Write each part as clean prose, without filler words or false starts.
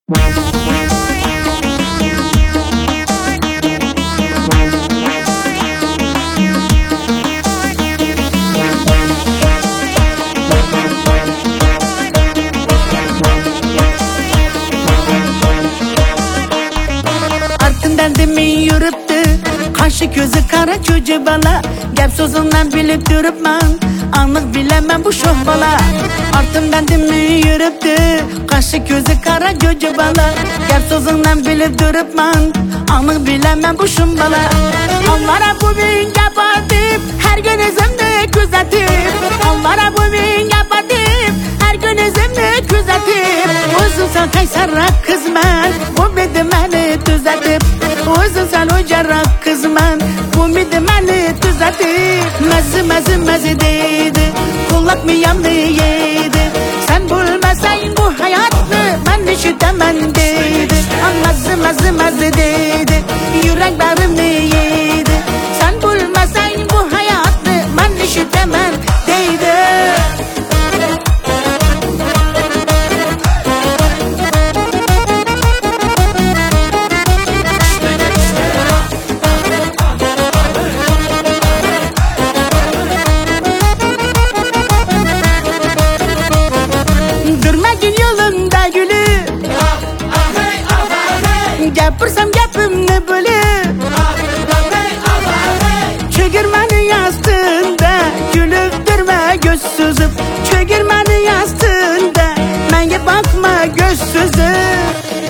Derdimi yürüptü, kaşı gözü kara çocuğu bala. Gep sözünden bilip durupman, anlık bilemem bu şoh bala. Artım derdimi yürüptü, kaşı gözü kara çocuğu bala. Gep sözünden bilip durupman, anlık bilemem bu şoh bala. Onlara bu bin kapatıp, her gün izimde gözetip. Onlara bu bin kapatıp, her gün izimde gözetip. Uzun sen kaysarak kızman, bu bedimeni düzeltip. Uzun sen ucarak kızman, bu bedimeni düzeltip. Mezi deydi, kulak mı yandı yedi. Sen bulmasan bu hayatı, ben üşütemem deydi. Mezi deydi, yüreklerimi yedi. Sen bulmasan bu hayatı, ben üşütemem deydi. Yolunda gülü Gepirsem gepimni bölü Çögirmeni yastığında gülüp durma göz süzüp. Çögirmeni yastığında menge bakma göz süzüp.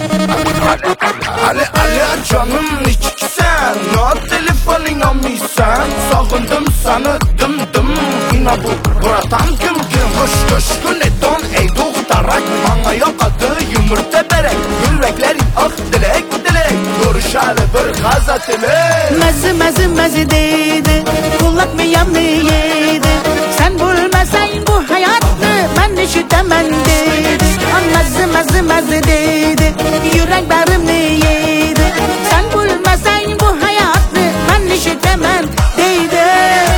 Ali canım içsen, no telefonin almışsan. Sağındım sana dım yine buradan kim hoş gün edon ey doğdarak. Bana yok adı yumurta berek, yüreklerin ah dilek görüşalı bir gazet ile. Mezi deydi, kulak mı yandı yedi. Sen bulmasan bu hayatı, ben üşütemem deydi. Mezi deydi, yüreklerimi yedi. Sen bulmasan bu hayatı, ben üşütemem deydi.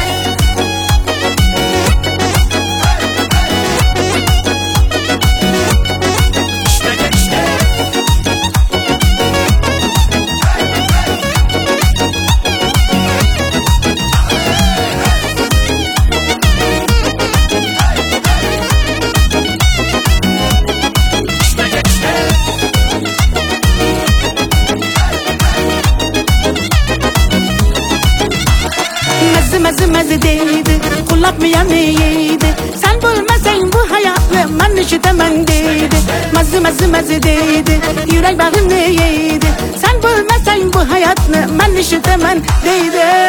Mezi deydi, kulak mı yanı yedi. Sen bulmasan bu hayatı, ben üşütemem deydi. Mezi deydi, yürek bağımı yedi. Sen bulmasan bu hayatı, ben üşütemem deydi.